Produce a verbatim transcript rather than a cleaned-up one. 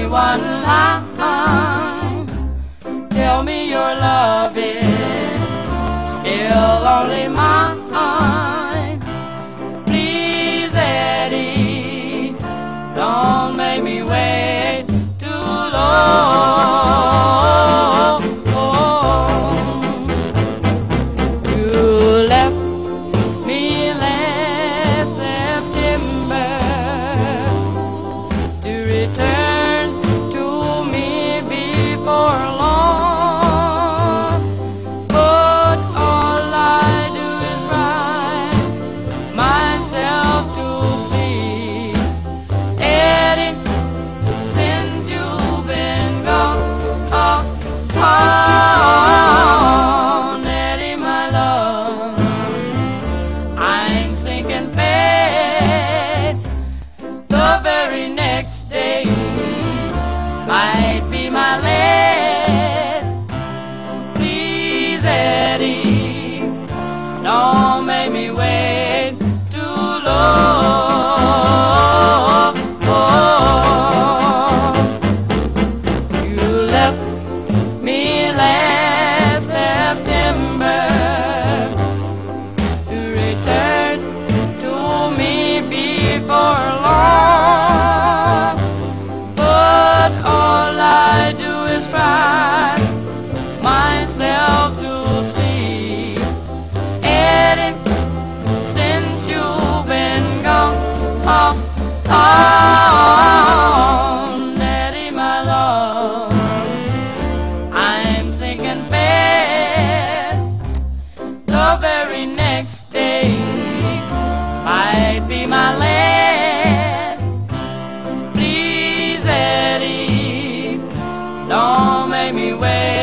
one line. Tell me your love is still only mine. Please, Eddie, don't make me wait too long. You left me last September to return to me before long, but all I do is write myself to sleep. Eddie, since you've been gone, oh, oh, Eddie, my love, I'm sinking fast. The very next day might be my last. Please, Eddie, don't make me wait too long. You left me last September to return to me before long, but all I do is cry myself to sleep. Eddie, since you've been gone, oh, oh, Eddie, my love, I'm sinking fast. The very next day might be my last. Please, Eddie, don't make me wait.